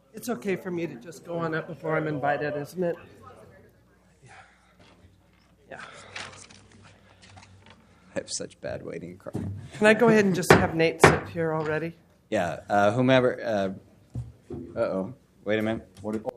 It's okay for me to just go on up before I'm invited, isn't it? Yeah. I have such bad waiting, Carl. Can I go ahead and just have Nate sit here already? Yeah, whomever. Uh-oh. Wait a minute. What did...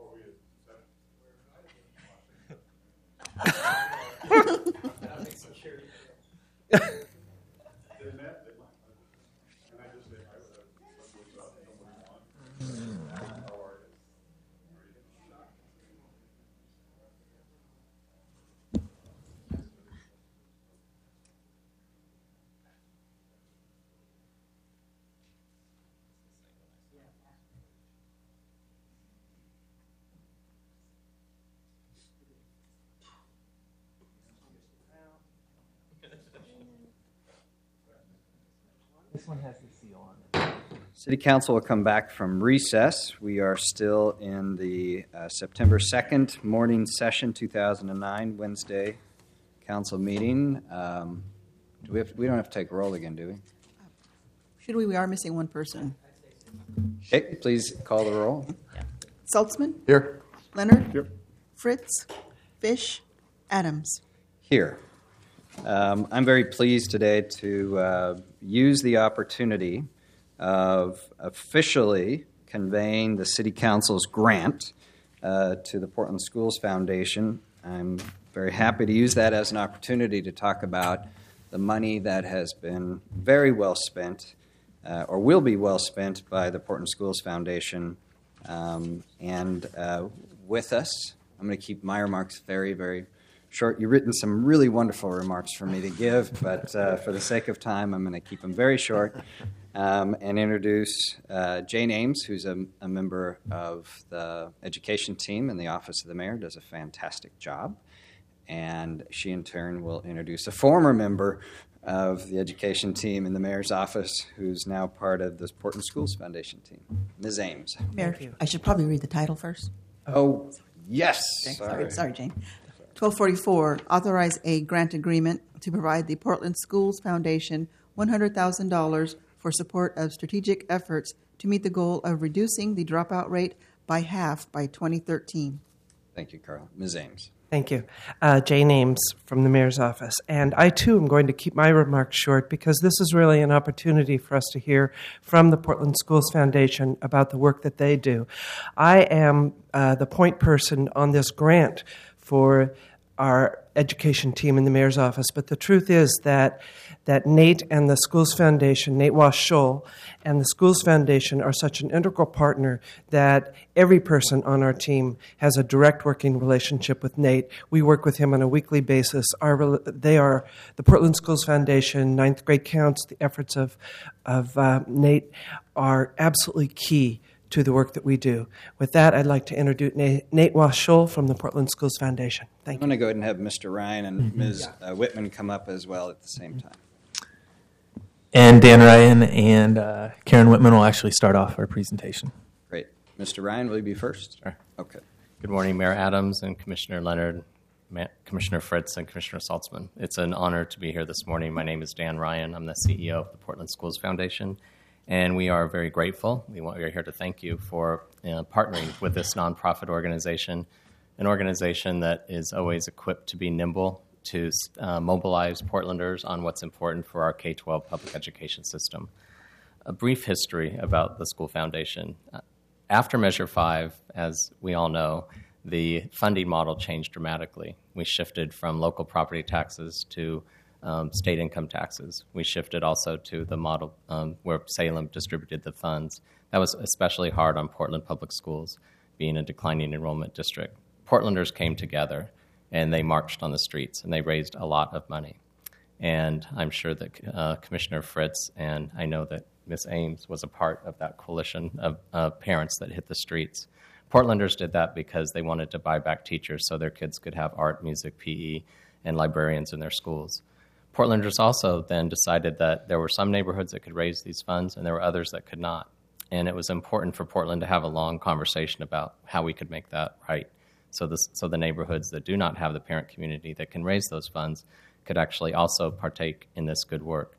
This one has the seal on it. City Council will come back from recess. We are still in the September 2nd morning session, 2009, Wednesday council meeting. We don't have to take roll again, do we? Should we? We are missing one person. Okay, please call the roll. Saltzman? Here. Leonard? Here. Fritz? Fish? Adams? Here. I'm very pleased today to use the opportunity of officially conveying the City Council's grant to the Portland Schools Foundation. I'm very happy to use that as an opportunity to talk about the money that has been very well spent or will be well spent by the Portland Schools Foundation. And with us, I'm going to keep my remarks very, very short. You've written some really wonderful remarks for me to give, but for the sake of time, I'm going to keep them very short and introduce Jane Ames, who's a member of the education team in the Office of the Mayor, does a fantastic job. And she, in turn, will introduce a former member of the education team in the Mayor's office, who's now part of the Portland Schools Foundation team, Ms. Ames. Mayor, I should probably read the title first. Oh, yes. Okay, sorry, Jane. 1244, authorize a grant agreement to provide the Portland Schools Foundation $100,000 for support of strategic efforts to meet the goal of reducing the dropout rate by half by 2013. Thank you, Carl. Ms. Ames. Thank you. Jane Ames from the Mayor's Office. And I, too, am going to keep my remarks short because this is really an opportunity for us to hear from the Portland Schools Foundation about the work that they do. I am the point person on this grant for our education team in the Mayor's Office, but the truth is that Nate and the Schools Foundation, Nate Wash-Scholl, and the Schools Foundation are such an integral partner that every person on our team has a direct working relationship with Nate. We work with him on a weekly basis. They are the Portland Schools Foundation, Ninth Grade Counts, the efforts of Nate are absolutely key to the work that we do. With that, I'd like to introduce Nate Wash-Scholl from the Portland Schools Foundation. Thank you. I'm going to go ahead and have Mr. Ryan and Ms. Whitman come up as well at the same time. And Dan Ryan and Karen Whitman will actually start off our presentation. Great. Mr. Ryan, will you be first? Sure. Okay. Good morning, Mayor Adams and Commissioner Leonard, Commissioner Fritz, and Commissioner Saltzman. It's an honor to be here this morning. My name is Dan Ryan. I'm the CEO of the Portland Schools Foundation, and we are very grateful. We are here to thank you for partnering with this nonprofit organization, an organization that is always equipped to be nimble, to mobilize Portlanders on what's important for our K-12 public education system. A brief history about the School Foundation. After Measure 5, as we all know, the funding model changed dramatically. We shifted from local property taxes to state income taxes. We shifted also to the model where Salem distributed the funds. That was especially hard on Portland Public Schools, being a declining enrollment district. Portlanders came together, and they marched on the streets, and they raised a lot of money. And I'm sure that Commissioner Fritz, and I know that Ms. Ames was a part of that coalition of parents that hit the streets. Portlanders did that because they wanted to buy back teachers so their kids could have art, music, PE, and librarians in their schools. Portlanders also then decided that there were some neighborhoods that could raise these funds and there were others that could not. And it was important for Portland to have a long conversation about how we could make that right. So the neighborhoods that do not have the parent community that can raise those funds could actually also partake in this good work.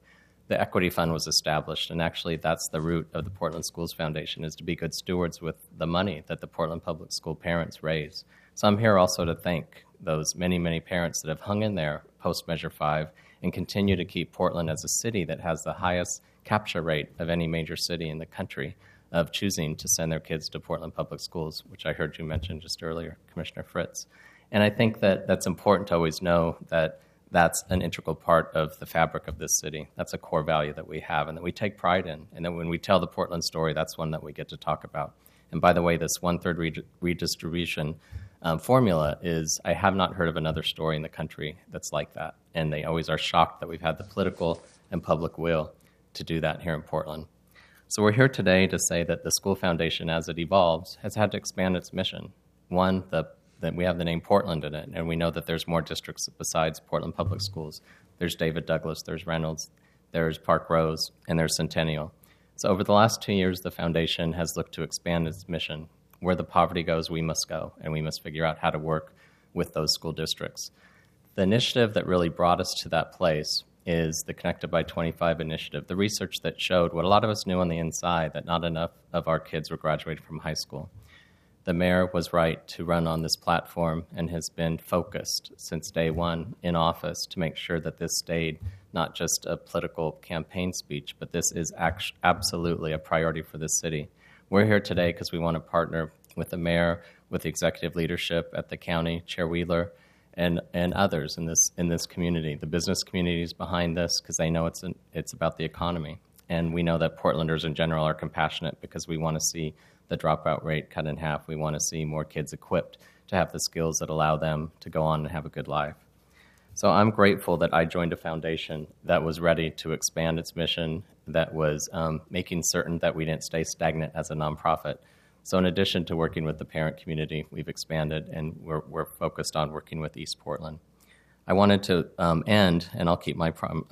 the Equity Fund was established, and actually that's the root of the Portland Schools Foundation, is to be good stewards with the money that the Portland Public School parents raise. So I'm here also to thank those many, many parents that have hung in there post-Measure 5 and continue to keep Portland as a city that has the highest capture rate of any major city in the country of choosing to send their kids to Portland Public Schools, which I heard you mention just earlier, Commissioner Fritz. And I think that that's important to always know that that's an integral part of the fabric of this city. That's a core value that we have and that we take pride in. And that when we tell the Portland story, that's one that we get to talk about. And by the way, this one-third redistribution formula is, I have not heard of another story in the country that's like that. And they always are shocked that we've had the political and public will to do that here in Portland. So we're here today to say that the School Foundation, as it evolves, has had to expand its mission. One, that we have the name Portland in it, and we know that there's more districts besides Portland Public Schools. There's David Douglas, there's Reynolds, there's Park Rose, and there's Centennial. So over the last 2 years, the foundation has looked to expand its mission. Where the poverty goes, we must go, and we must figure out how to work with those school districts. The initiative that really brought us to that place is the Connected by 25 initiative, the research that showed what a lot of us knew on the inside, that not enough of our kids were graduating from high school. The mayor was right to run on this platform and has been focused since day one in office to make sure that this stayed not just a political campaign speech, but this is absolutely a priority for this city. We're here today because we want to partner with the mayor, with the executive leadership at the county, Chair Wheeler, and others in this community. The business community is behind this because they know it's about the economy. And we know that Portlanders in general are compassionate because we want to see the dropout rate cut in half. We want to see more kids equipped to have the skills that allow them to go on and have a good life. So I'm grateful that I joined a foundation that was ready to expand its mission, that was making certain that we didn't stay stagnant as a nonprofit. So in addition to working with the parent community, we've expanded, and we're focused on working with East Portland. I wanted to end, and I'll keep my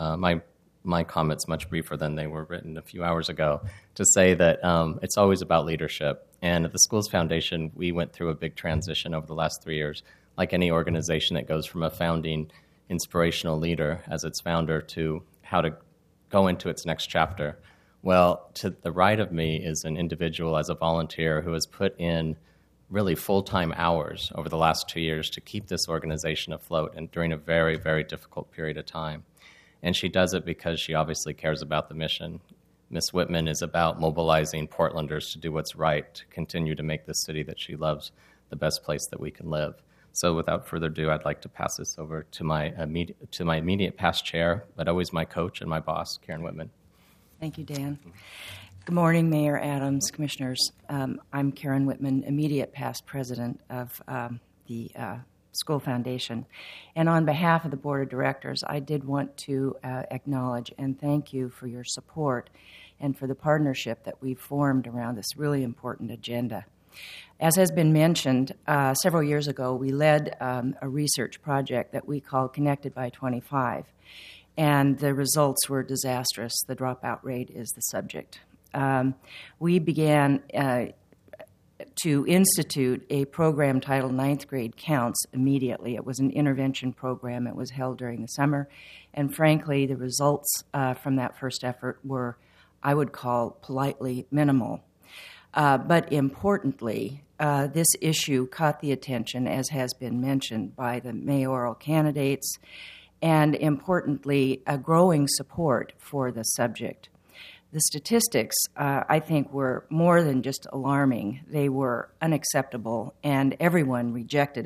comments much briefer than they were written a few hours ago, to say that it's always about leadership. And at the Schools Foundation, we went through a big transition over the last 3 years, like any organization that goes from a founding inspirational leader as its founder to how to go into its next chapter. Well, to the right of me is an individual as a volunteer who has put in really full-time hours over the last 2 years to keep this organization afloat and during a very, very difficult period of time. And she does it because she obviously cares about the mission. Ms. Whitman is about mobilizing Portlanders to do what's right, to continue to make the city that she loves the best place that we can live. So without further ado, I'd like to pass this over to my immediate past chair, but always my coach and my boss, Karen Whitman. Thank you, Dan. Good morning, Mayor Adams, Commissioners. I'm Karen Whitman, immediate past president of the School Foundation. And on behalf of the Board of Directors, I did want to acknowledge and thank you for your support and for the partnership that we've formed around this really important agenda. As has been mentioned, several years ago, we led a research project that we called Connected by 25, and the results were disastrous. The dropout rate is the subject. We began to institute a program titled Ninth Grade Counts immediately. It was an intervention program. It was held during the summer, and frankly, the results from that first effort were, I would call, politely minimal. But importantly, this issue caught the attention, as has been mentioned, by the mayoral candidates, and importantly, a growing support for the subject. The statistics, I think, were more than just alarming. They were unacceptable, and everyone rejected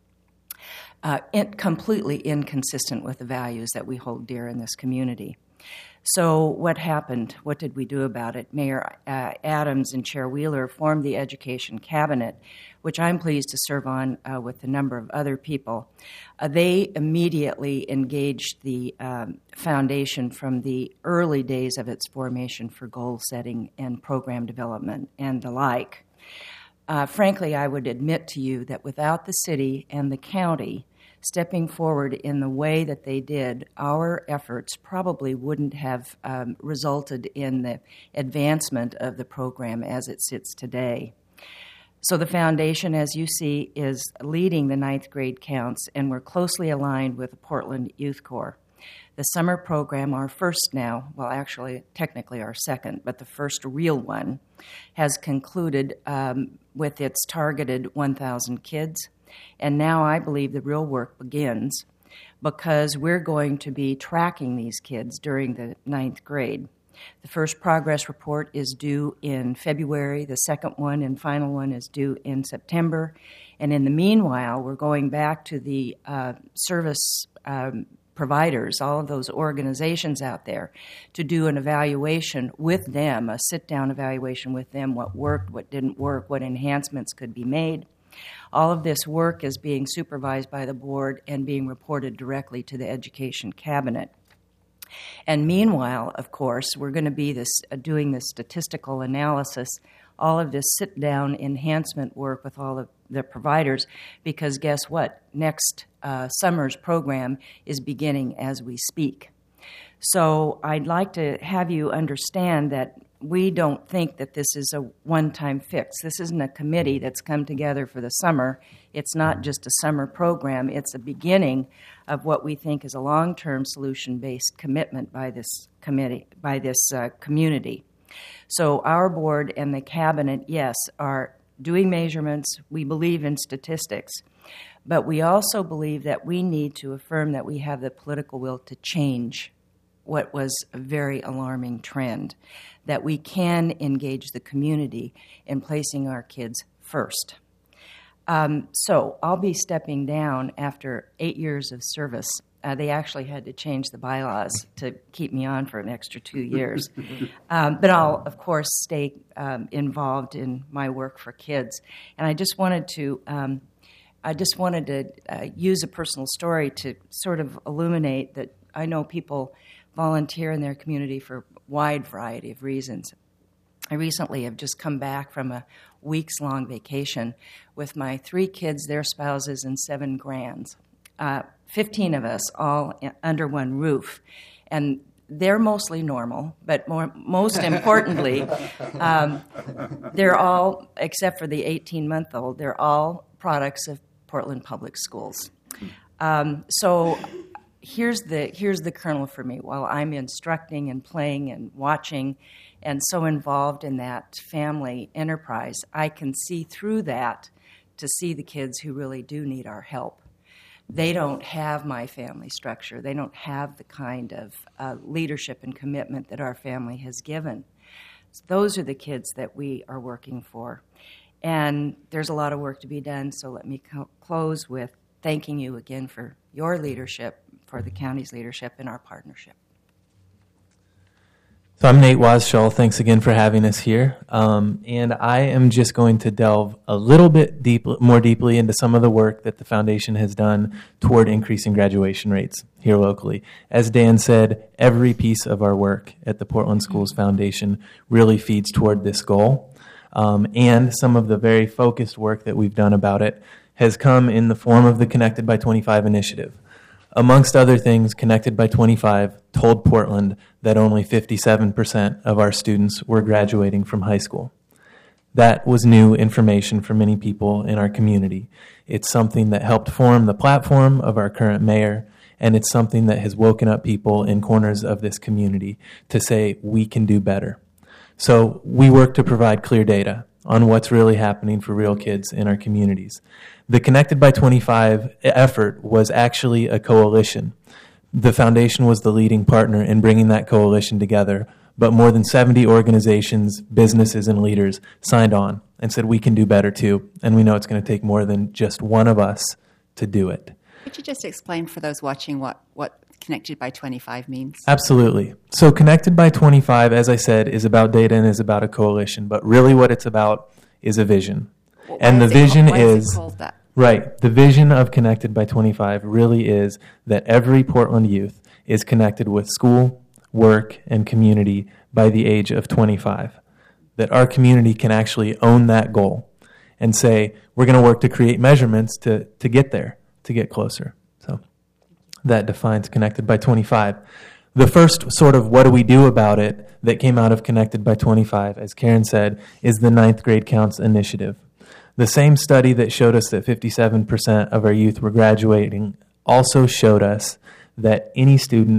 it. Completely inconsistent with the values that we hold dear in this community. So what happened? What did we do about it? Mayor Adams and Chair Wheeler formed the Education Cabinet, which I'm pleased to serve on with a number of other people. They immediately engaged the foundation from the early days of its formation for goal setting and program development and the like. Frankly, I would admit to you that without the city and the county stepping forward in the way that they did, our efforts probably wouldn't have resulted in the advancement of the program as it sits today. So the foundation, as you see, is leading the ninth grade counts, and we're closely aligned with the Portland Youth Corps. The summer program, our first now, well, actually, technically our second, but the first real one, has concluded with its targeted 1,000 kids. And now I believe the real work begins because we're going to be tracking these kids during the 9th grade. The first progress report is due in February. The second one and final one is due in September. And in the meanwhile, we're going back to the service providers, all of those organizations out there, to do an evaluation with them, a sit-down evaluation with them, what worked, what didn't work, what enhancements could be made. All of this work is being supervised by the board and being reported directly to the Education Cabinet. And meanwhile, of course, we're going to be doing this statistical analysis, all of this sit-down enhancement work with all of the providers, because guess what? Next summer's program is beginning as we speak. So I'd like to have you understand that we don't think that this is a one-time fix. This isn't a committee that's come together for the summer. It's not just a summer program. It's a beginning of what we think is a long-term solution-based commitment by this committee, by this community. So our board and the cabinet, yes, are doing measurements. We believe in statistics. But we also believe that we need to affirm that we have the political will to change what was a very alarming trend, that we can engage the community in placing our kids first. So I'll be stepping down after 8 years of service. They actually had to change the bylaws to keep me on for an extra 2 years. But I'll, of course, stay involved in my work for kids. And I just wanted to use a personal story to sort of illuminate that I know people volunteer in their community for a wide variety of reasons. I recently have just come back from a weeks-long vacation with my 3 kids, their spouses, and 7 grands. 15 of us all under one roof. And they're mostly normal, but most importantly, they're all, except for the 18-month-old, they're all products of Portland Public Schools. So here's the kernel for me. While I'm instructing and playing and watching and so involved in that family enterprise, I can see through that to see the kids who really do need our help. They don't have my family structure. They don't have the kind of leadership and commitment that our family has given. So those are the kids that we are working for. And there's a lot of work to be done, so let me close with thanking you again for your leadership, for the county's leadership in our partnership. So I'm Nate Waschall. Thanks again for having us here. And I am just going to delve a little bit more deeply into some of the work that the foundation has done toward increasing graduation rates here locally. As Dan said, every piece of our work at the Portland Schools Foundation really feeds toward this goal. And some of the very focused work that we've done about it has come in the form of the Connected by 25 initiative. Amongst other things, Connected by 25 told Portland that only 57% of our students were graduating from high school. That was new information for many people in our community. It's something that helped form the platform of our current mayor, and it's something that has woken up people in corners of this community to say, we can do better. So we work to provide clear data on what's really happening for real kids in our communities. The Connected by 25 effort was actually a coalition. The foundation was the leading partner in bringing that coalition together, but more than 70 organizations, businesses, and leaders signed on and said, we can do better too, and we know it's going to take more than just one of us to do it. Could you just explain for those watching what Connected by 25 means? Absolutely. So Connected by 25, as I said, is about data and is about a coalition, but really what it's about is a vision. Well, and the vision is called that? Right. The vision of Connected by 25 really is that every Portland youth is connected with school, work, and community by the age of 25. That our community can actually own that goal and say, we're going to work to create measurements to get there, to get closer. So that defines Connected by 25. The first sort of what do we do about it that came out of Connected by 25, as Karen said, is the 9th Grade Counts initiative. The same study that showed us that 57% of our youth were graduating also showed us that any student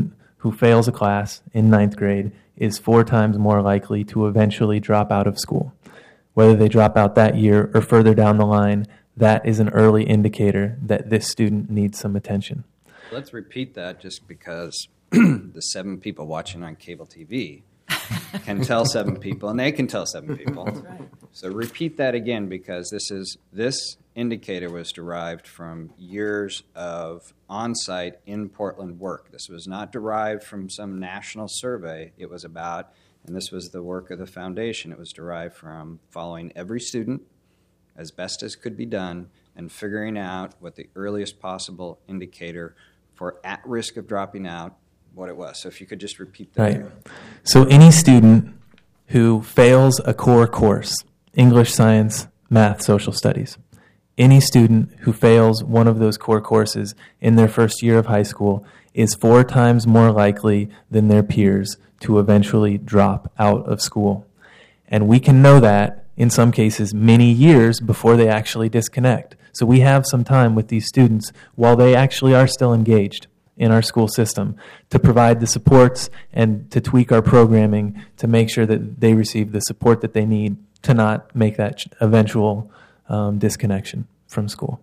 who fails a class in ninth grade is 4 times more likely to eventually drop out of school. Whether they drop out that year or further down the line, that is an early indicator that this student needs some attention. Let's repeat that just because the 7 people watching on cable TV can tell 7 people, and they can tell 7 people. That's right. So repeat that again, because this indicator was derived from years of on-site in Portland work. This was not derived from some national survey. It was about, and this was the work of the foundation, it was derived from following every student as best as could be done and figuring out what the earliest possible indicator for at risk of dropping out, what it was. So if you could just repeat that. Right. So any student who fails a core course, English, science, math, social studies, any student who fails one of those core courses in their first year of high school is 4 times more likely than their peers to eventually drop out of school. And we can know that in some cases many years before they actually disconnect. So we have some time with these students while they actually are still engaged in our school system to provide the supports and to tweak our programming to make sure that they receive the support that they need to not make that eventual disconnection from school.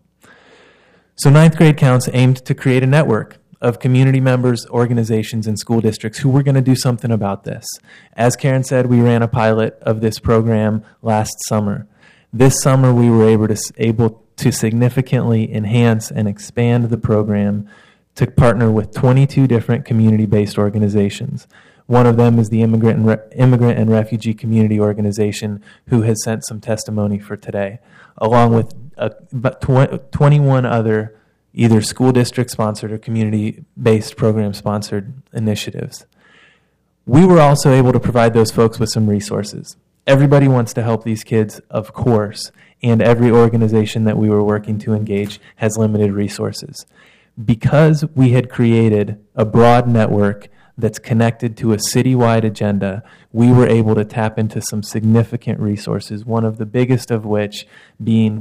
So ninth grade counts aimed to create a network of community members, organizations, and school districts who were going to do something about this. As Karen said, we ran a pilot of this program last summer. This summer, we were able to significantly enhance and expand the program to partner with 22 different community-based organizations. One of them is the Immigrant and Refugee Community Organization, who has sent some testimony for today, along with about 21 other either school district-sponsored or community-based program-sponsored initiatives. We were also able to provide those folks with some resources. Everybody wants to help these kids, of course, and every organization that we were working to engage has limited resources. Because we had created a broad network that's connected to a citywide agenda, we were able to tap into some significant resources, one of the biggest of which being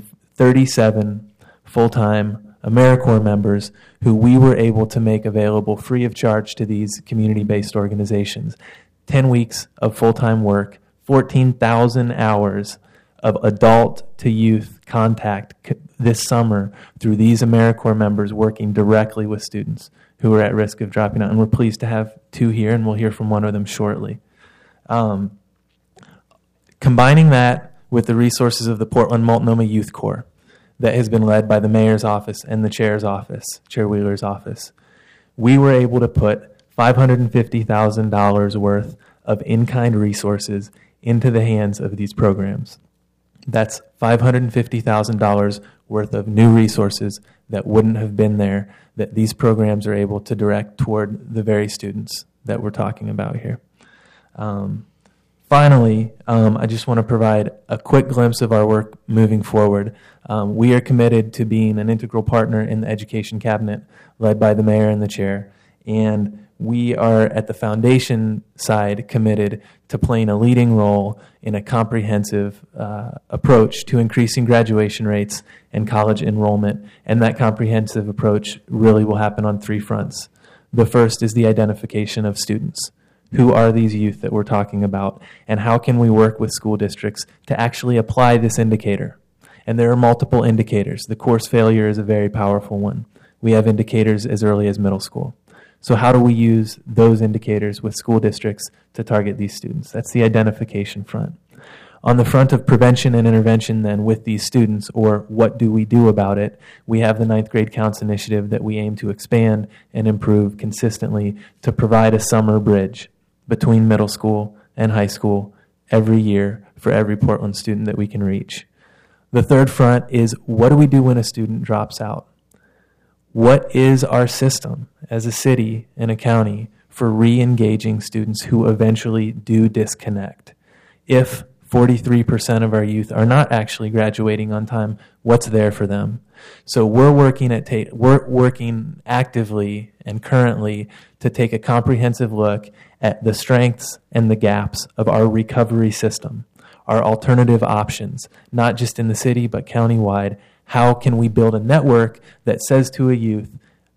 37 full-time AmeriCorps members who we were able to make available free of charge to these community-based organizations. 10 weeks of full-time work, 14,000 hours of adult to youth contact this summer through these AmeriCorps members working directly with students who are at risk of dropping out. And we're pleased to have 2 here, and we'll hear from one of them shortly. Combining that with the resources of the Portland Multnomah Youth Corps that has been led by the mayor's office and the chair's office, Chair Wheeler's office, we were able to put $550,000 worth of in-kind resources into the hands of these programs. That's $550,000 worth of new resources that wouldn't have been there, that these programs are able to direct toward the very students that we're talking about here. Finally, I just want to provide a quick glimpse of our work moving forward. We are committed to being an integral partner in the Education Cabinet led by the mayor and the chair, and we are at the foundation side committed to playing a leading role in a comprehensive approach to increasing graduation rates and college enrollment, and that comprehensive approach really will happen on 3 fronts. The first is the identification of students. Who are these youth that we're talking about, and how can we work with school districts to actually apply this indicator? And there are multiple indicators. The course failure is a very powerful one. We have indicators as early as middle school. So how do we use those indicators with school districts to target these students? That's the identification front. On the front of prevention and intervention then with these students, or what do we do about it, we have the 9th Grade Counts initiative that we aim to expand and improve consistently to provide a summer bridge between middle school and high school every year for every Portland student that we can reach. The third front is, what do we do when a student drops out? What is our system as a city and a county for re-engaging students who eventually do disconnect? If 43% of our youth are not actually graduating on time, what's there for them? So we're working actively and currently to take a comprehensive look at the strengths and the gaps of our recovery system, our alternative options, not just in the city but countywide. How can we build a network that says to a youth,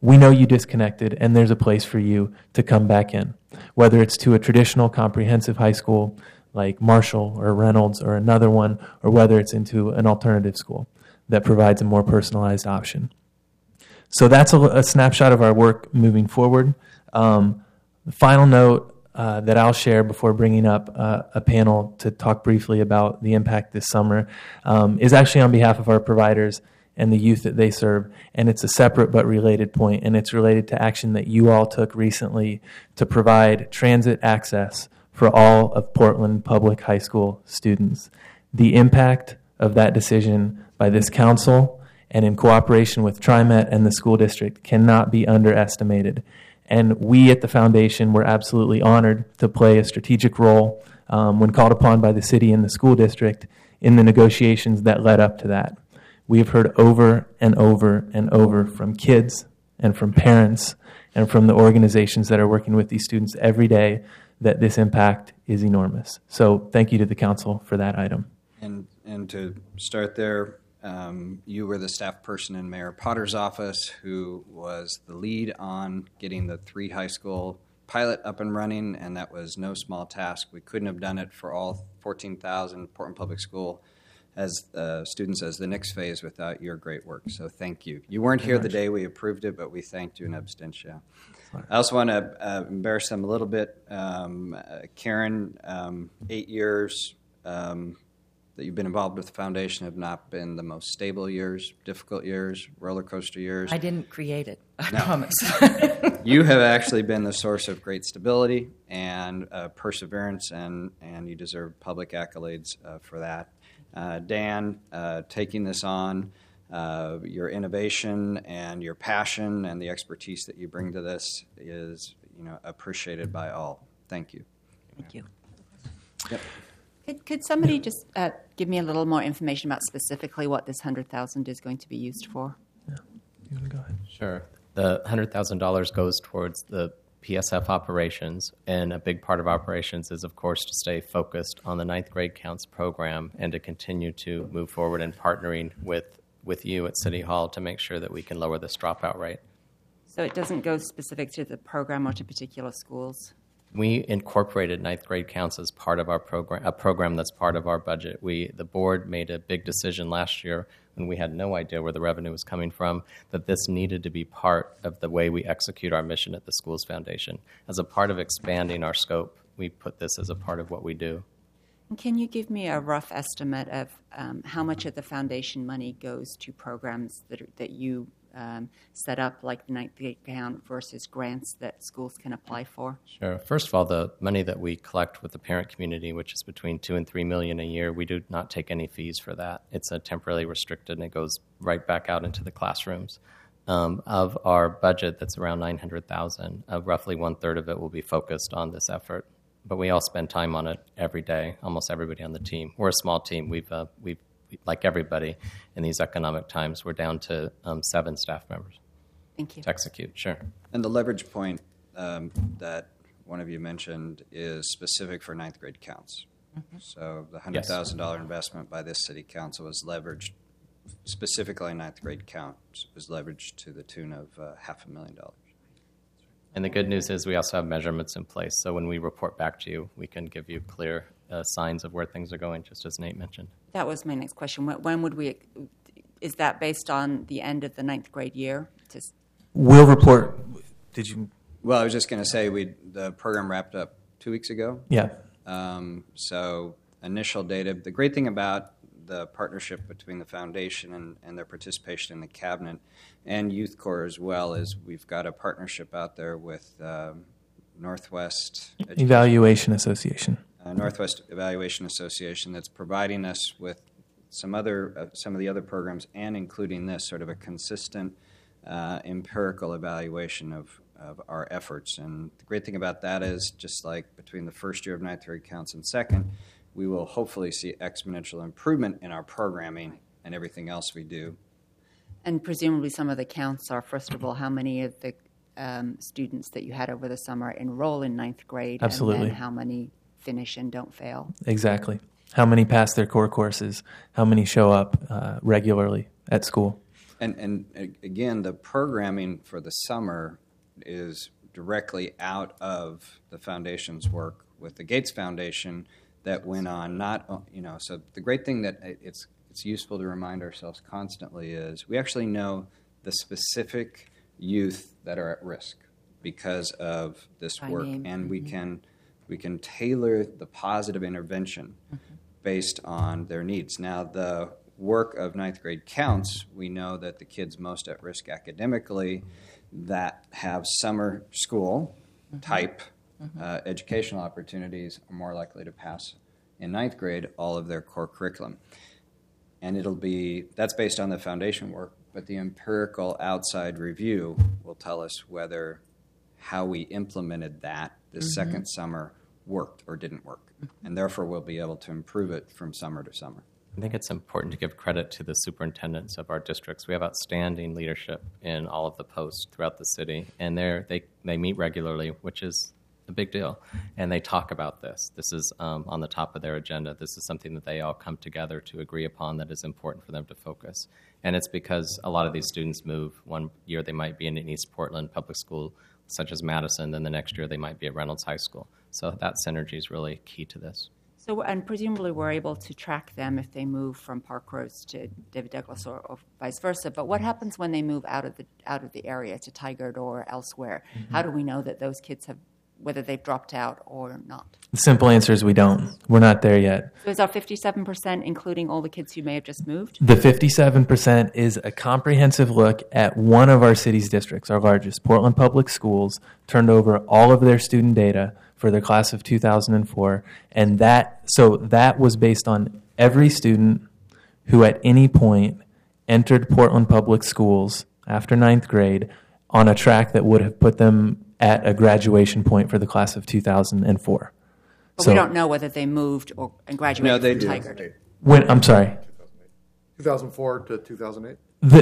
we know you disconnected, and there's a place for you to come back in, whether it's to a traditional comprehensive high school like Marshall or Reynolds or another one, or whether it's into an alternative school that provides a more personalized option. So that's a snapshot of our work moving forward. The final note that I'll share before bringing up a panel to talk briefly about the impact this summer is actually on behalf of our providers and the youth that they serve, and it's a separate but related point, and it's related to action that you all took recently to provide transit access for all of Portland public high school students. The impact of that decision by this council and in cooperation with TriMet and the school district cannot be underestimated. And we at the foundation were absolutely honored to play a strategic role when called upon by the city and the school district in the negotiations that led up to that. We have heard over and over and over from kids and from parents and from the organizations that are working with these students every day that this impact is enormous. So thank you to the council for that item. And to start there, you were the staff person in Mayor Potter's office who was the lead on getting the 3 high school pilot up and running, and that was no small task. We couldn't have done it for all 14,000 Portland Public School as students as the next phase without your great work. So thank you. You weren't here the day we approved it, but we thanked you in absentia. I also want to embarrass them a little bit. Karen, 8 years that you've been involved with the foundation have not been the most stable years, difficult years, roller coaster years. I didn't create it, I promise. You have actually been the source of great stability and perseverance, and you deserve public accolades for that. Dan, taking this on, your innovation and your passion and the expertise that you bring to this is, appreciated by all. Thank you. Thank you. Yep. Could somebody just give me a little more information about specifically what this $100,000 is going to be used for? Yeah. You want to go ahead? Sure. The $100,000 goes towards the PSF operations, and a big part of operations is, of course, to stay focused on the 9th grade counts program and to continue to move forward in partnering with you at City Hall to make sure that we can lower this dropout rate. So it doesn't go specific to the program or to particular schools? We incorporated 9th grade counts as part of our program, a program that's part of our budget. The board made a big decision last year when we had no idea where the revenue was coming from, that this needed to be part of the way we execute our mission at the Schools Foundation. As a part of expanding our scope, we put this as a part of what we do. And can you give me a rough estimate of how much of the foundation money goes to programs that you set up, like the 9th grade count, versus grants that schools can apply for? Sure. First of all, the money that we collect with the parent community, which is between $2 and $3 million a year, we do not take any fees for that. It's a temporarily restricted, and it goes right back out into the classrooms. Of our budget, that's around $900,000. Roughly 1/3 of it will be focused on this effort. But we all spend time on it every day. Almost everybody on the team. We're a small team. We've like everybody in these economic times, we're down to 7 staff members. Thank you. To execute, sure. And the leverage point that one of you mentioned is specific for 9th grade counts. Mm-hmm. So the $100,000 investment by this city council was leveraged specifically in 9th grade counts, was leveraged to the tune of $500,000. And the good news is we also have measurements in place. So when we report back to you, we can give you clear signs of where things are going, just as Nate mentioned. That was my next question. When would we? Is that based on the end of the 9th grade year? We'll report. Did you? Well, I was just going to say the program wrapped up 2 weeks ago. Yeah. So initial data. The great thing about the partnership between the foundation and their participation in the cabinet and Youth Corps as well is we've got a partnership out there with Northwest Evaluation Association. Northwest Evaluation Association that's providing us with some of the other programs and including this sort of a consistent empirical evaluation of our efforts. And the great thing about that is just like between the first year of 9th grade counts and second, we will hopefully see exponential improvement in our programming and everything else we do. And presumably some of the counts are, first of all, how many of the students that you had over the summer enroll in 9th grade? Absolutely. And then how many finish and don't fail? Exactly. How many pass their core courses? How many show up regularly at school? And again, the programming for the summer is directly out of the foundation's work with the Gates Foundation that went on. So the great thing that it's useful to remind ourselves constantly is we actually know the specific youth that are at risk because of this work, and we can tailor the positive intervention based on their needs. Now, the work of ninth grade counts. We know that the kids most at risk academically that have summer school type educational opportunities are more likely to pass in ninth grade all of their core curriculum. And that's based on the foundation work, but the empirical outside review will tell us whether how we implemented that this second summer worked or didn't work. And therefore we'll be able to improve it from summer to summer. I think it's important to give credit to the superintendents of our districts. We have outstanding leadership in all of the posts throughout the city, and they meet regularly, which is a big deal, and they talk about this. This is on the top of their agenda. This is something that they all come together to agree upon that is important for them to focus. And it's because a lot of these students move. One year they might be in an East Portland public school, such as Madison, then the next year they might be at Reynolds High School. So that synergy is really key to this. So, and presumably we're able to track them if they move from Park Rose to David Douglas or vice versa. But what happens when they move out of the area to Tigard or elsewhere? How do we know that those kids whether they've dropped out or not? The simple answer is we don't. We're not there yet. So is our 57% including all the kids who may have just moved? The 57% is a comprehensive look at one of our city's districts, our largest, Portland Public Schools, turned over all of their student data for their class of 2004, and that was based on every student who at any point entered Portland Public Schools after ninth grade on a track that would have put them at a graduation point for the class of 2004. But we don't know whether they moved and graduated from Tigard. I'm sorry. 2004 to 2008?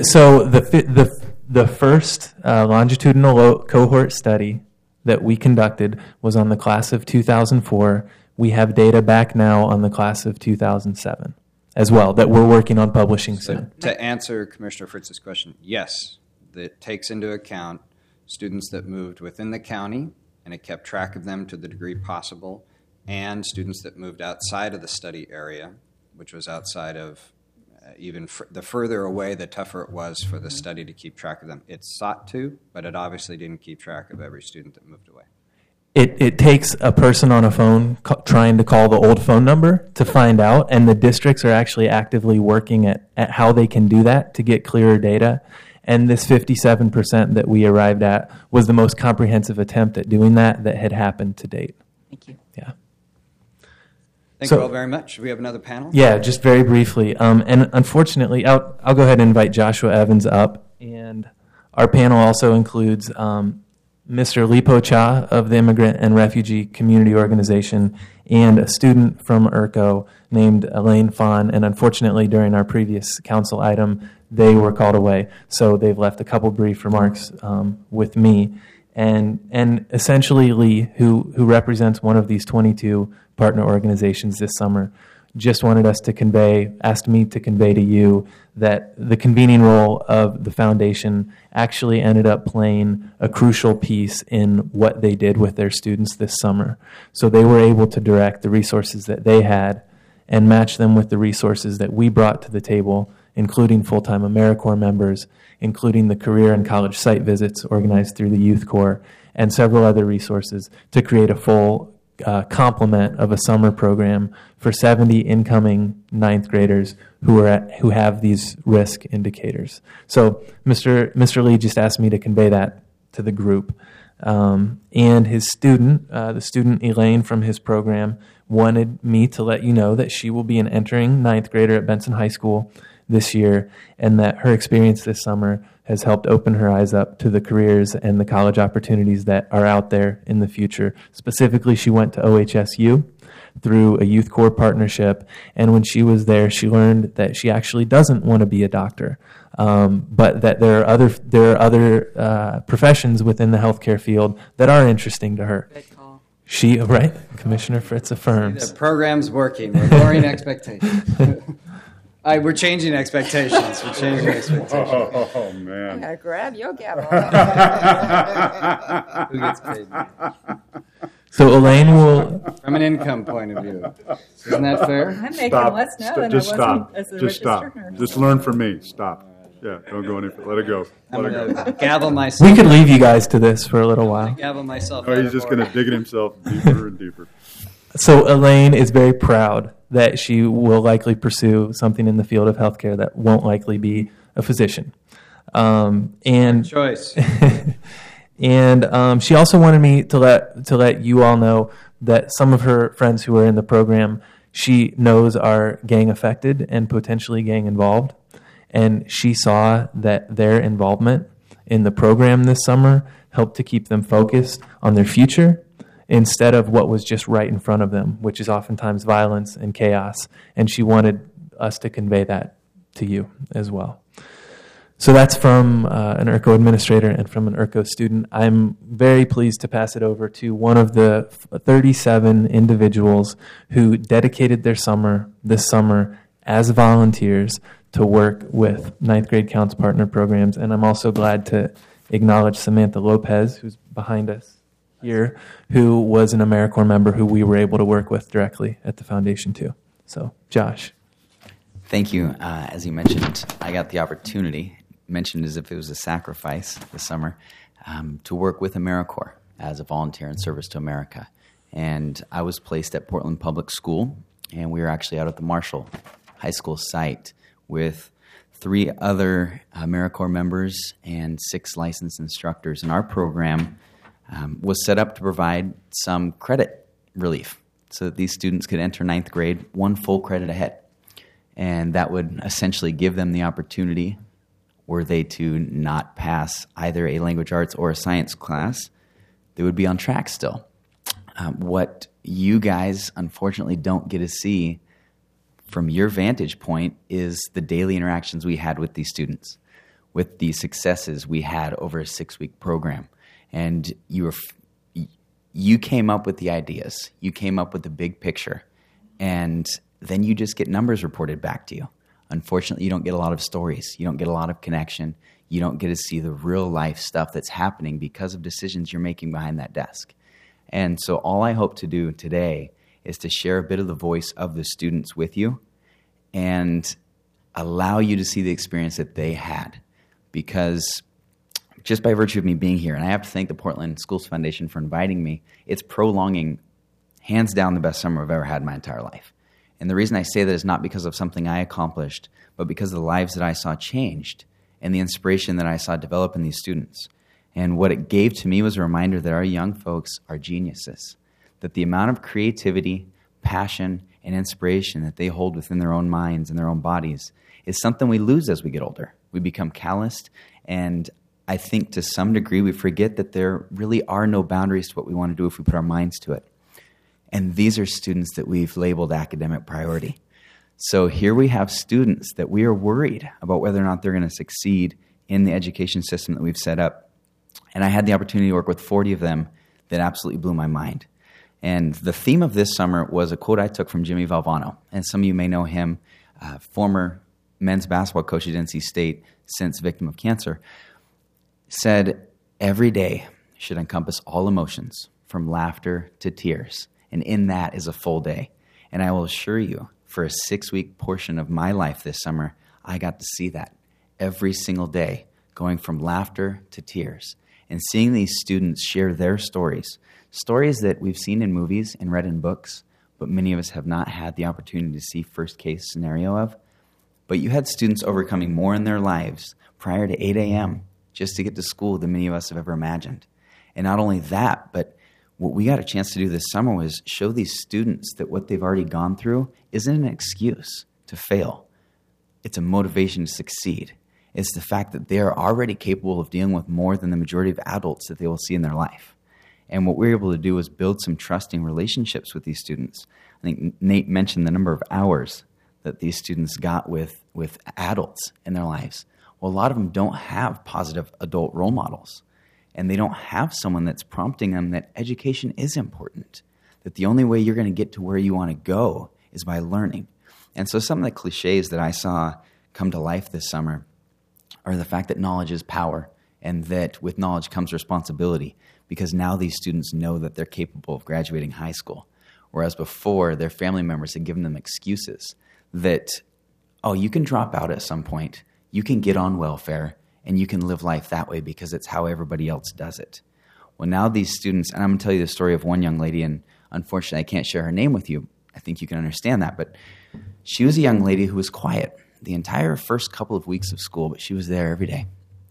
The first longitudinal cohort study that we conducted was on the class of 2004. We have data back now on the class of 2007 as well that we're working on publishing soon. To answer Commissioner Fritz's question, yes, that takes into account students that moved within the county, and it kept track of them to the degree possible, and students that moved outside of the study area, which was outside of the further away, the tougher it was for the study to keep track of them. It sought to, but it obviously didn't keep track of every student that moved away. It takes a person on a phone trying to call the old phone number to find out, and the districts are actually actively working at how they can do that to get clearer data. And this 57% that we arrived at was the most comprehensive attempt at doing that had happened to date. Thank you. Yeah. Thank you all very much. We have another panel? Yeah, just very briefly. And unfortunately, I'll go ahead and invite Joshua Evans up. And our panel also includes Mr. Lipo Cha of the Immigrant and Refugee Community Organization and a student from ERCO named Elaine Fawn. And unfortunately, during our previous council item, they were called away. So they've left a couple brief remarks with me. And essentially, Lee, who represents one of these 22 partner organizations this summer, just asked me to convey to you that the convening role of the foundation actually ended up playing a crucial piece in what they did with their students this summer. So they were able to direct the resources that they had and match them with the resources that we brought to the table, including full-time AmeriCorps members, including the career and college site visits organized through the Youth Corps, and several other resources to create a full complement of a summer program for 70 incoming ninth graders who have these risk indicators. So Mr. Lee just asked me to convey that to the group. And his student, the student Elaine from his program, wanted me to let you know that she will be an entering ninth grader at Benson High School this year, and that her experience this summer has helped open her eyes up to the careers and the college opportunities that are out there in the future. Specifically, she went to OHSU through a Youth Corps partnership, and when she was there, she learned that she actually doesn't want to be a doctor, but that there are other professions within the healthcare field that are interesting to her. Good call. Commissioner Fritz affirms. The program's working. We're lowering expectations. We're changing expectations. We're changing expectations. Oh, man. gotta grab your gavel. Who gets paid? So Elaine will. From an income point of view. Isn't that fair? I'm making Stop. less now than Just I stop. was as a Just stop. registered nurse. Just learn from me. Stop. Yeah, don't go any further. Let it go. I'm Let it going go. to gavel myself. We could leave you guys to this for a little while. Gavel myself. Oh, out he's of just order. going to dig it himself deeper and deeper. So Elaine is very proud that she will likely pursue something in the field of healthcare that won't likely be a physician. And Choice. and she also wanted me to let you all know that some of her friends who are in the program she knows are gang affected and potentially gang involved. And she saw that their involvement in the program this summer helped to keep them focused on their future instead of what was just right in front of them, which is oftentimes violence and chaos. And she wanted us to convey that to you as well. So that's from an ERCO administrator and from an ERCO student. I'm very pleased to pass it over to one of the 37 individuals who dedicated their summer this summer as volunteers to work with Ninth Grade Counts partner programs. And I'm also glad to acknowledge Samantha Lopez, who's behind us here, who was an AmeriCorps member who we were able to work with directly at the foundation too. So, Josh. Thank you. As you mentioned, I got the opportunity, mentioned as if it was a sacrifice this summer, to work with AmeriCorps as a volunteer in service to America. And I was placed at Portland Public School, and we were actually out at the Marshall High School site with 3 other AmeriCorps members and 6 licensed instructors. And our program was set up to provide some credit relief so that these students could enter 9th grade 1 full credit ahead. And that would essentially give them the opportunity, were they to not pass either a language arts or a science class, they would be on track still. What you guys unfortunately don't get to see from your vantage point is the daily interactions we had with these students, with the successes we had over a 6-week program. And you came up with the ideas. You came up with the big picture. And then you just get numbers reported back to you. Unfortunately, you don't get a lot of stories. You don't get a lot of connection. You don't get to see the real life stuff that's happening because of decisions you're making behind that desk. And so all I hope to do today is to share a bit of the voice of the students with you and allow you to see the experience that they had. Because just by virtue of me being here, and I have to thank the Portland Schools Foundation for inviting me, it's prolonging, hands down, the best summer I've ever had in my entire life. And the reason I say that is not because of something I accomplished, but because of the lives that I saw changed and the inspiration that I saw develop in these students. And what it gave to me was a reminder that our young folks are geniuses, that the amount of creativity, passion, and inspiration that they hold within their own minds and their own bodies is something we lose as we get older. We become calloused, and I think to some degree we forget that there really are no boundaries to what we want to do if we put our minds to it. And these are students that we've labeled academic priority. So here we have students that we are worried about whether or not they're going to succeed in the education system that we've set up. And I had the opportunity to work with 40 of them that absolutely blew my mind. And the theme of this summer was a quote I took from Jimmy Valvano. And some of you may know him, former men's basketball coach at NC State, since victim of cancer, said, "Every day should encompass all emotions, from laughter to tears. And in that is a full day." And I will assure you, for a 6-week portion of my life this summer, I got to see that every single day, going from laughter to tears. And seeing these students share their stories that we've seen in movies and read in books, but many of us have not had the opportunity to see first case scenario of. But you had students overcoming more in their lives prior to 8 a.m. just to get to school than many of us have ever imagined. And not only that, but what we got a chance to do this summer was show these students that what they've already gone through isn't an excuse to fail. It's a motivation to succeed. It's the fact that they are already capable of dealing with more than the majority of adults that they will see in their life. And what we're able to do is build some trusting relationships with these students. I think Nate mentioned the number of hours that these students got with adults in their lives. Well, a lot of them don't have positive adult role models. And they don't have someone that's prompting them that education is important, that the only way you're going to get to where you want to go is by learning. And so some of the cliches that I saw come to life this summer are the fact that knowledge is power, and that with knowledge comes responsibility, because now these students know that they're capable of graduating high school. Whereas before, their family members had given them excuses that, oh, you can drop out at some point, you can get on welfare, and you can live life that way because it's how everybody else does it. Well, now these students, and I'm going to tell you the story of one young lady, and unfortunately I can't share her name with you. I think you can understand that, but she was a young lady who was quiet the entire first couple of weeks of school, but she was there every day.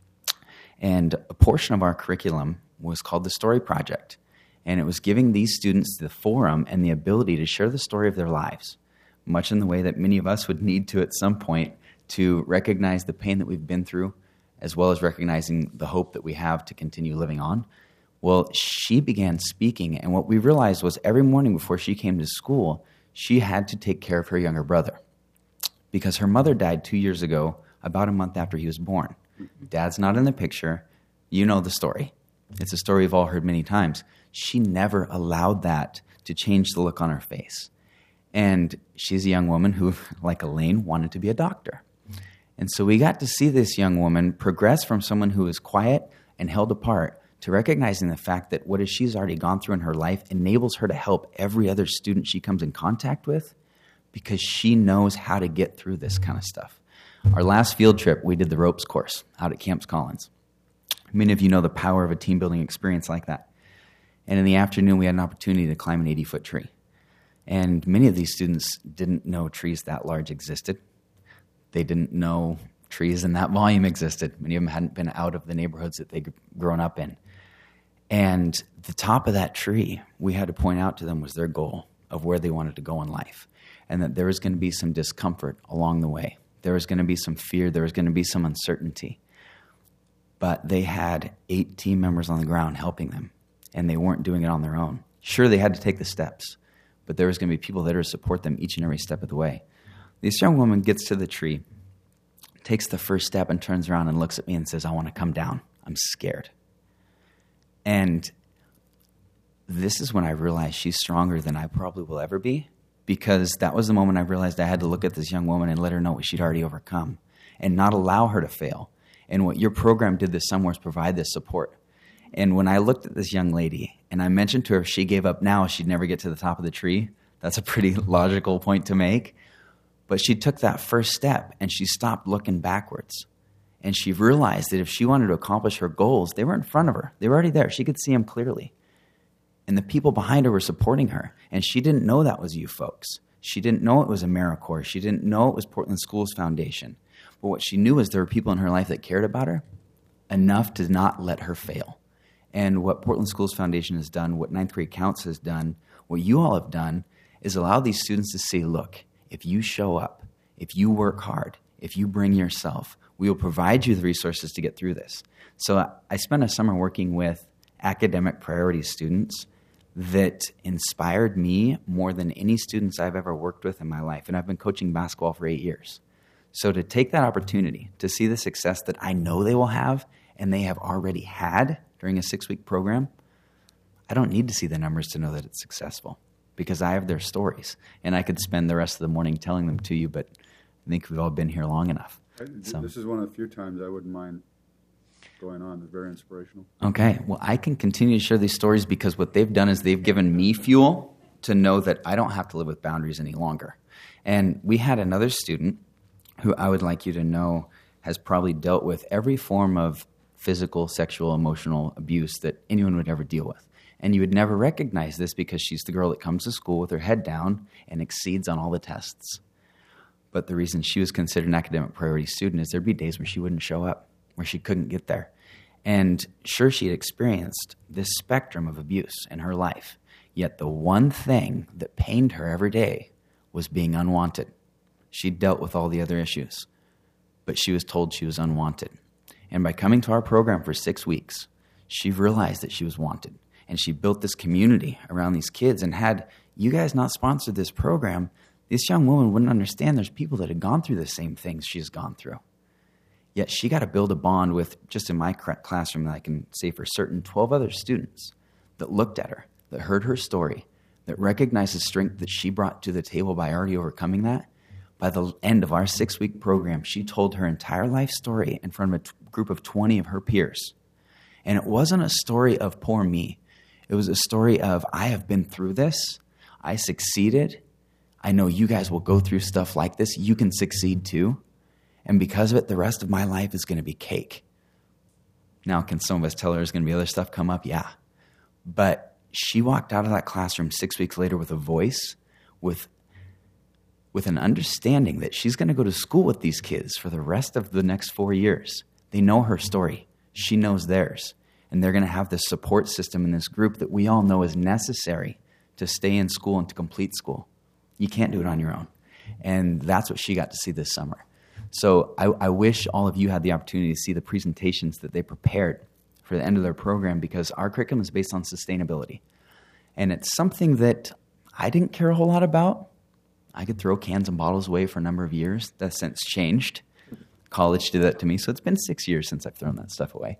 And a portion of our curriculum was called the Story Project. And it was giving these students the forum and the ability to share the story of their lives, much in the way that many of us would need to at some point to recognize the pain that we've been through, as well as recognizing the hope that we have to continue living on. Well, she began speaking, and what we realized was every morning before she came to school, she had to take care of her younger brother, because her mother died 2 years ago, about a month after he was born. Dad's not in the picture. You know the story. It's a story we've all heard many times. She never allowed that to change the look on her face. And she's a young woman who, like Elaine, wanted to be a doctor. And so we got to see this young woman progress from someone who was quiet and held apart to recognizing the fact that what she's already gone through in her life enables her to help every other student she comes in contact with, because she knows how to get through this kind of stuff. Our last field trip, we did the ropes course out at Camps Collins. Many of you know the power of a team-building experience like that. And in the afternoon, we had an opportunity to climb an 80-foot tree. And many of these students didn't know trees that large existed. They didn't know trees in that volume existed. Many of them hadn't been out of the neighborhoods that they'd grown up in. And the top of that tree, we had to point out to them, was their goal of where they wanted to go in life. And that there was going to be some discomfort along the way. There was going to be some fear. There was going to be some uncertainty. But they had 8 team members on the ground helping them, and they weren't doing it on their own. Sure, they had to take the steps, but there was going to be people there to support them each and every step of the way. This young woman gets to the tree, takes the first step, and turns around and looks at me and says, "I want to come down. I'm scared." And this is when I realized she's stronger than I probably will ever be, because that was the moment I realized I had to look at this young woman and let her know what she'd already overcome and not allow her to fail. And what your program did this summer was provide this support. And when I looked at this young lady and I mentioned to her if she gave up now, she'd never get to the top of the tree. That's a pretty logical point to make. But she took that first step and she stopped looking backwards. And she realized that if she wanted to accomplish her goals, they were in front of her. They were already there. She could see them clearly. And the people behind her were supporting her. And she didn't know that was you folks. She didn't know it was AmeriCorps. She didn't know it was Portland Schools Foundation. But what she knew was there were people in her life that cared about her enough to not let her fail. And what Portland Schools Foundation has done, what Ninth Grade Counts has done, what you all have done, is allow these students to say, look, if you show up, if you work hard, if you bring yourself, we will provide you the resources to get through this. So I spent a summer working with academic priority students that inspired me more than any students I've ever worked with in my life. And I've been coaching basketball for 8 years. So to take that opportunity to see the success that I know they will have and they have already had during a 6-week program, I don't need to see the numbers to know that it's successful, because I have their stories. And I could spend the rest of the morning telling them to you, but I think we've all been here long enough. This is one of the few times I wouldn't mind going on. It's very inspirational. Okay, well, I can continue to share these stories because what they've done is they've given me fuel to know that I don't have to live with boundaries any longer. And we had another student who I would like you to know has probably dealt with every form of physical, sexual, emotional abuse that anyone would ever deal with. And you would never recognize this because she's the girl that comes to school with her head down and exceeds on all the tests. But the reason she was considered an academic priority student is there'd be days where she wouldn't show up, where she couldn't get there. And sure, she had experienced this spectrum of abuse in her life, yet the one thing that pained her every day was being unwanted. She dealt with all the other issues, but she was told she was unwanted. And by coming to our program for 6 weeks, she realized that she was wanted. And she built this community around these kids. And had you guys not sponsored this program, this young woman wouldn't understand there's people that had gone through the same things she's gone through. Yet she got to build a bond with, just in my classroom, that I can say for certain, 12 other students that looked at her, that heard her story, that recognized the strength that she brought to the table by already overcoming that. by the end of our 6-week program, she told her entire life story in front of a group of 20 of her peers. And it wasn't a story of poor me. It was a story of, I have been through this. I succeeded. I know you guys will go through stuff like this. You can succeed too. And because of it, the rest of my life is going to be cake. Now, can some of us tell her there's going to be other stuff come up? Yeah. But she walked out of that classroom 6 weeks later with a voice, with an understanding that she's going to go to school with these kids for the rest of the next 4 years. They know her story. She knows theirs. And they're going to have this support system in this group that we all know is necessary to stay in school and to complete school. You can't do it on your own. And that's what she got to see this summer. So I wish all of you had the opportunity to see the presentations that they prepared for the end of their program, because our curriculum is based on sustainability. And it's something that I didn't care a whole lot about. I could throw cans and bottles away for a number of years. That's since changed. College did that to me, so it's been 6 years since I've thrown that stuff away.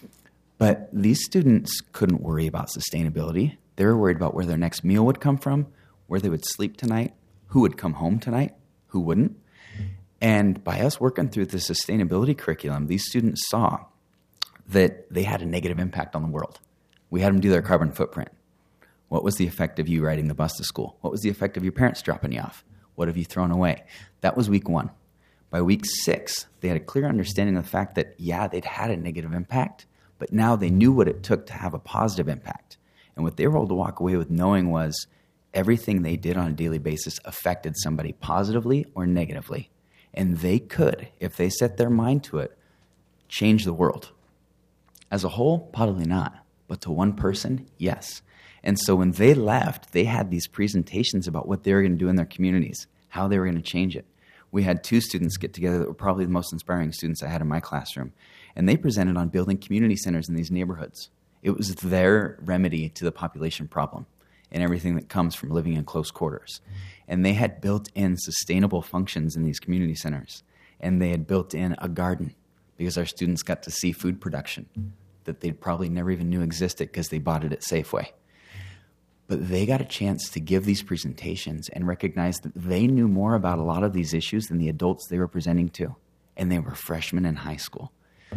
But these students couldn't worry about sustainability. They were worried about where their next meal would come from, where they would sleep tonight, who would come home tonight, who wouldn't. And by us working through the sustainability curriculum, these students saw that they had a negative impact on the world. We had them do their carbon footprint. What was the effect of you riding the bus to school? What was the effect of your parents dropping you off? What have you thrown away? That was week 1. By week 6, they had a clear understanding of the fact that, yeah, they'd had a negative impact, but now they knew what it took to have a positive impact. And what they were able to walk away with knowing was everything they did on a daily basis affected somebody positively or negatively. And they could, if they set their mind to it, change the world. As a whole, probably not. But to one person, yes. And so when they left, they had these presentations about what they were going to do in their communities, how they were going to change it. We had 2 students get together that were probably the most inspiring students I had in my classroom. And they presented on building community centers in these neighborhoods. It was their remedy to the population problem and everything that comes from living in close quarters. And they had built in sustainable functions in these community centers. And they had built in a garden because our students got to see food production that they probably never even knew existed because they bought it at Safeway. But they got a chance to give these presentations and recognize that they knew more about a lot of these issues than the adults they were presenting to. And they were freshmen in high school.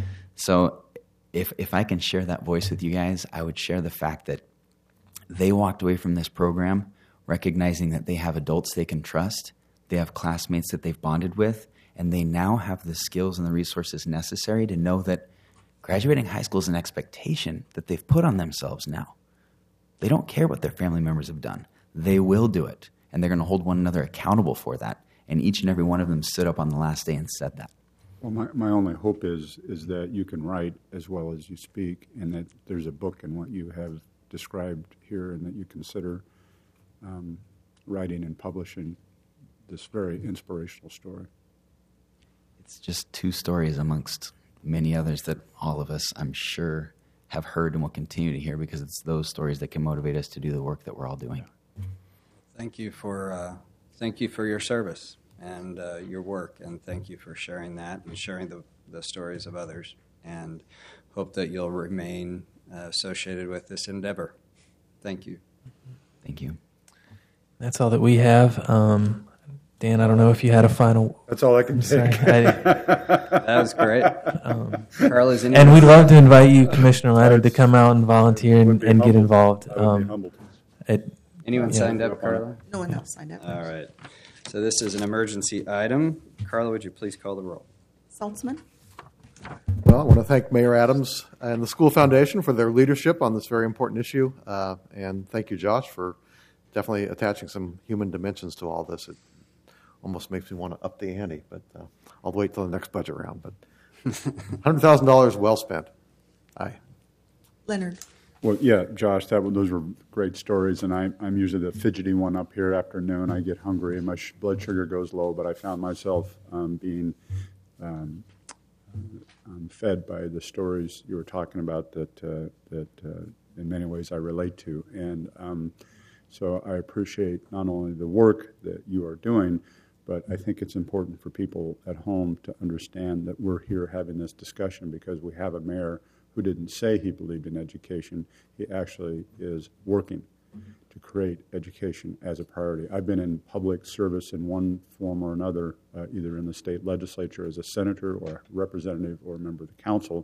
So if I can share that voice with you guys, I would share the fact that they walked away from this program recognizing that they have adults they can trust, they have classmates that they've bonded with, and they now have the skills and the resources necessary to know that graduating high school is an expectation that they've put on themselves now. They don't care what their family members have done. They will do it, and they're going to hold one another accountable for that. And each and every one of them stood up on the last day and said that. Well, my only hope is that you can write as well as you speak, and that there's a book in what you have described here, and that you consider writing and publishing this very inspirational story. It's just 2 stories amongst many others that all of us, I'm sure, have heard and will continue to hear, because it's those stories that can motivate us to do the work that we're all doing. Thank you for your service and your work, and thank you for sharing that and sharing the stories of others, and hope that you'll remain associated with this endeavor. Thank you. Thank you. That's all that we have. Dan, I don't know if you had a final... That's all I can say. That was great. Carl, is anyone... And we'd love to invite you, Commissioner Leonard, to come out and volunteer and get involved. I would be humbled. Anyone signed up, Carla? No one else signed up. All right. So this is an emergency item. Carla, would you please call the roll? Saltzman? Well, I want to thank Mayor Adams and the School Foundation for their leadership on this very important issue. And thank you, Josh, for definitely attaching some human dimensions to all this. It almost makes me want to up the ante, but I'll wait till the next budget round. But $100,000 well spent. Aye. Leonard? Well, yeah, Josh, those were great stories, and I'm usually the fidgety one up here after noon. I get hungry and my blood sugar goes low, but I found myself being fed by the stories you were talking about that in many ways I relate to. And so I appreciate not only the work that you are doing, but I think it's important for people at home to understand that we're here having this discussion because we have a mayor who didn't say he believed in education. He actually is working to create education as a priority. I've been in public service in one form or another, either in the state legislature as a senator or a representative or a member of the council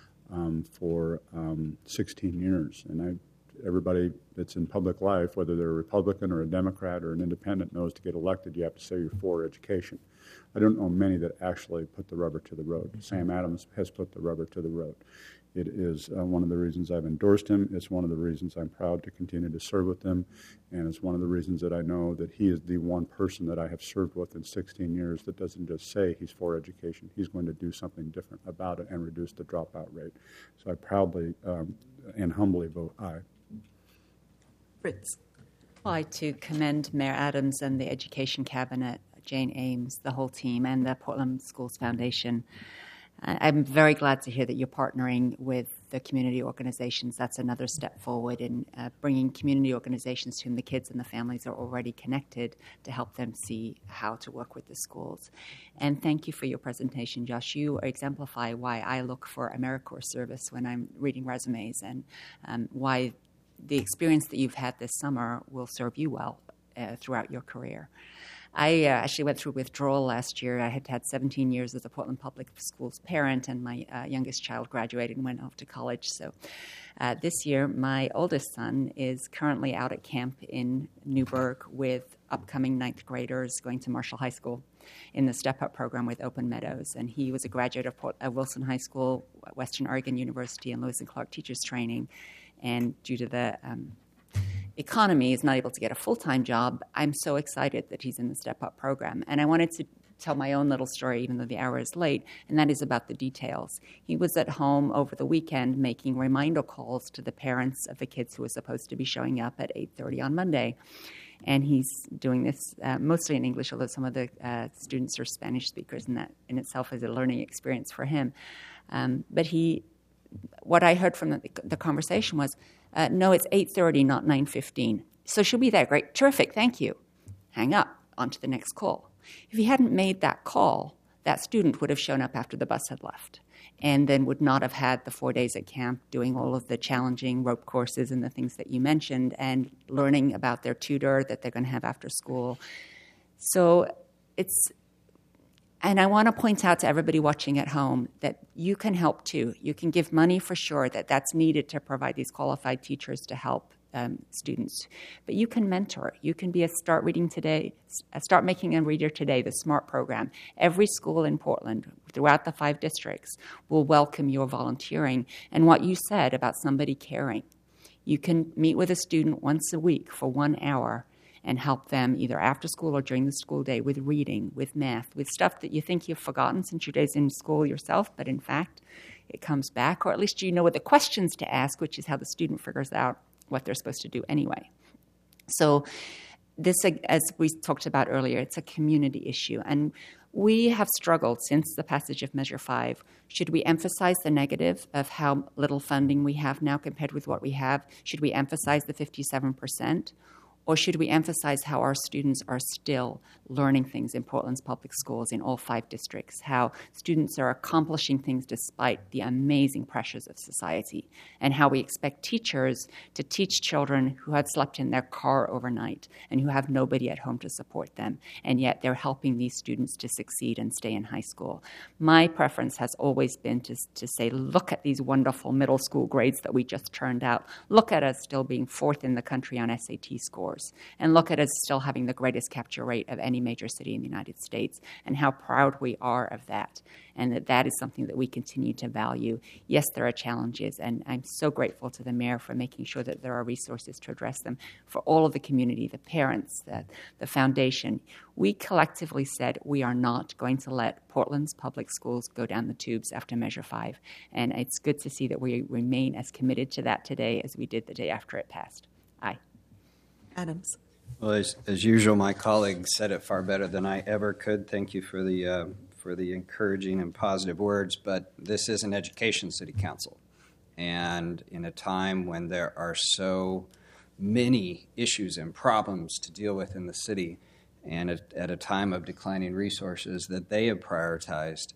for 16 years. And everybody that's in public life, whether they're a Republican or a Democrat or an independent, knows to get elected, you have to say you're for education. I don't know many that actually put the rubber to the road. Sam Adams has put the rubber to the road. It is one of the reasons I've endorsed him. It's one of the reasons I'm proud to continue to serve with him. And it's one of the reasons that I know that he is the one person that I have served with in 16 years that doesn't just say he's for education. He's going to do something different about it and reduce the dropout rate. So I proudly and humbly vote aye. Fritz. I'd like to commend Mayor Adams and the Education Cabinet, Jane Ames, the whole team, and the Portland Schools Foundation. I'm very glad to hear that you're partnering with the community organizations. That's another step forward in bringing community organizations to whom the kids and the families are already connected to help them see how to work with the schools. And thank you for your presentation, Josh. You exemplify why I look for AmeriCorps service when I'm reading resumes and why the experience that you've had this summer will serve you well throughout your career. I actually went through withdrawal last year. I had 17 years as a Portland Public Schools parent, and my youngest child graduated and went off to college. So this year, my oldest son is currently out at camp in Newburgh with upcoming ninth graders going to Marshall High School in the Step Up program with Open Meadows. And he was a graduate of Wilson High School, Western Oregon University, and Lewis and Clark Teachers Training. And due to the economy, is not able to get a full-time job. I'm so excited that he's in the Step Up program. And I wanted to tell my own little story, even though the hour is late, and that is about the details. He was at home over the weekend making reminder calls to the parents of the kids who were supposed to be showing up at 8:30 on Monday. And he's doing this mostly in English, although some of the students are Spanish speakers, and that in itself is a learning experience for him. But what I heard from the conversation was, no, it's 8:30, not 9:15. So she'll be there. Great. Terrific. Thank you. Hang up. On to the next call. If he hadn't made that call, that student would have shown up after the bus had left and then would not have had the 4 days at camp doing all of the challenging rope courses and the things that you mentioned and learning about their tutor that they're going to have after school. So and I want to point out to everybody watching at home that you can help too. You can give money for sure that's needed to provide these qualified teachers to help students. But you can mentor. You can be a Start Reading Today, Start Making a Reader Today, the SMART program. Every school in Portland, throughout the 5 districts, will welcome your volunteering. And what you said about somebody caring. You can meet with a student once a week for 1 hour and help them either after school or during the school day with reading, with math, with stuff that you think you've forgotten since your days in school yourself, but in fact, it comes back, or at least you know what the questions to ask, which is how the student figures out what they're supposed to do anyway. So this, as we talked about earlier, it's a community issue, and we have struggled since the passage of Measure 5. Should we emphasize the negative of how little funding we have now compared with what we have? Should we emphasize the 57%? Or should we emphasize how our students are still learning things in Portland's public schools in all 5 districts, how students are accomplishing things despite the amazing pressures of society, and how we expect teachers to teach children who had slept in their car overnight and who have nobody at home to support them, and yet they're helping these students to succeed and stay in high school. My preference has always been to say, look at these wonderful middle school grades that we just turned out. Look at us still being 4th in the country on SAT scores. And look at us still having the greatest capture rate of any major city in the United States, and how proud we are of that, and that is something that we continue to value. Yes, there are challenges, and I'm so grateful to the mayor for making sure that there are resources to address them for all of the community, the parents, the foundation. We collectively said we are not going to let Portland's public schools go down the tubes after Measure 5, and it's good to see that we remain as committed to that today as we did the day after it passed. Aye. Adams. Well, as usual, my colleagues said it far better than I ever could. Thank you for the encouraging and positive words. But this is an education city council, and in a time when there are so many issues and problems to deal with in the city, and at a time of declining resources, that they have prioritized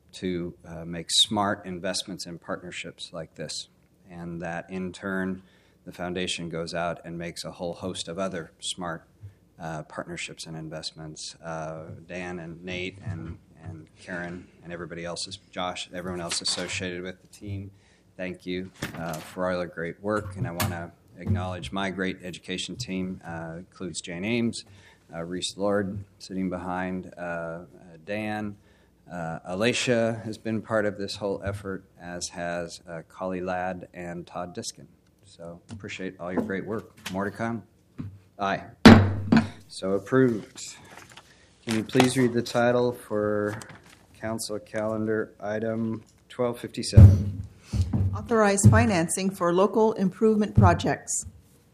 to make smart investments in partnerships like this, and that in turn the foundation goes out and makes a whole host of other smart partnerships and investments. Dan and Nate and Karen and everybody else, Josh, everyone else associated with the team, thank you for all your great work. And I want to acknowledge my great education team, includes Jane Ames, Reese Lord sitting behind Dan. Alicia has been part of this whole effort, as has Collie Ladd and Todd Diskin. So appreciate all your great work. More to come. Aye. So approved. Can you please read the title for Council Calendar Item 1257? Authorize financing for local improvement projects.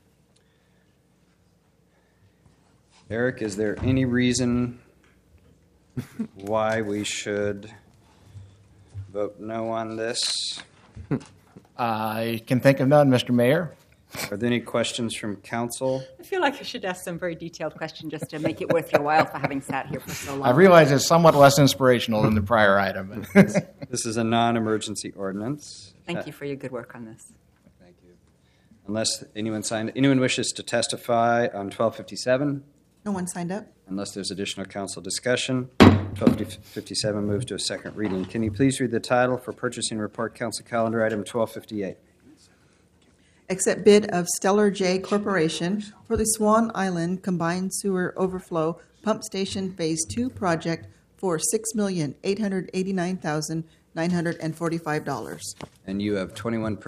Eric, is there any reason why we should vote no on this? I can think of none, Mr. Mayor. Are there any questions from council? I feel like I should ask some very detailed question just to make it worth your while for having sat here for so long. I realize it's somewhat less inspirational than the prior item. This is a non-emergency ordinance. Thank you for your good work on this. Thank you. Unless anyone wishes to testify on 1257? No one signed up. Unless there's additional council discussion, 1257 moves to a second reading. Can you please read the title for purchasing report, council calendar item 1258? Accept bid of Stellar J Corporation for the Swan Island Combined Sewer Overflow Pump Station Phase 2 project for $6,889,945. And you have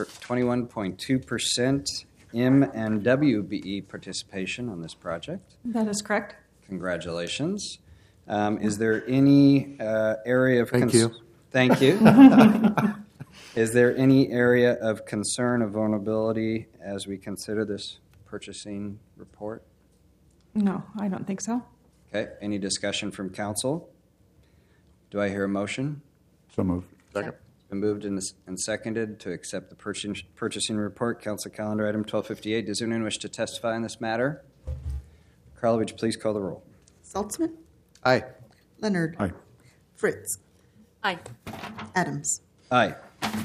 21.2% M&WBE participation on this project. That is correct. Congratulations. Is there any area of Thank you. Thank you. Is there any area of concern or vulnerability as we consider this purchasing report? No, I don't think so. Okay. Any discussion from council? Do I hear a motion? So moved. Second. It's been moved and seconded to accept the purchasing report, council calendar item 1258. Does anyone wish to testify on this matter? Carla, would you please call the roll? Saltzman? Aye. Leonard? Aye. Fritz? Aye. Adams? Aye.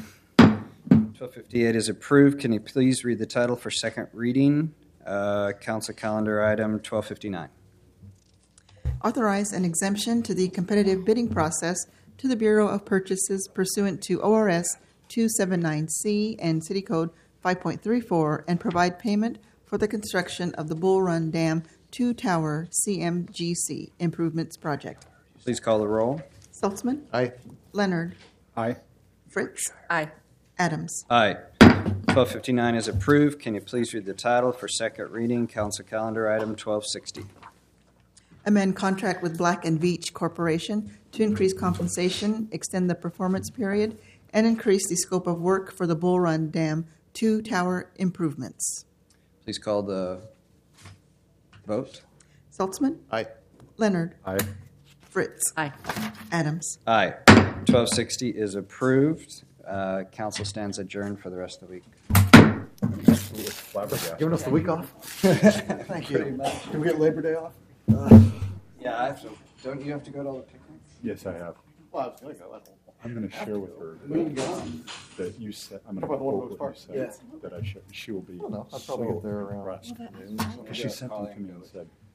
1258 is approved. Can you please read the title for second reading? Council calendar item 1259. Authorize an exemption to the competitive bidding process to the Bureau of Purchases pursuant to ORS 279C and City Code 5.34 and provide payment for the construction of the Bull Run Dam 2-Tower CMGC Improvements Project. Please call the roll. Saltzman? Aye. Leonard? Aye. Fritz? Aye. Adams? Aye. 1259 is approved. Can you please read the title for second reading? Council calendar item 1260. Amend contract with Black & Veatch Corporation to increase compensation, extend the performance period, and increase the scope of work for the Bull Run Dam 2-Tower improvements. Please call the vote. Saltzman? Aye. Leonard? Aye. Fritz? Aye. Adams? Aye. 1260 is approved. Council stands adjourned for the rest of the week. Giving us the week off? Thank you. Can we get Labor Day off? Yeah, I have to. Don't you have to go to all the picnics? Yes, I have. Well, I was going to go. I'm going to share with her that you said, I'm going to How about the one quote at what Oaks you Park? said, that she will be I'll so probably get there around impressed. Because she sent them to me and said,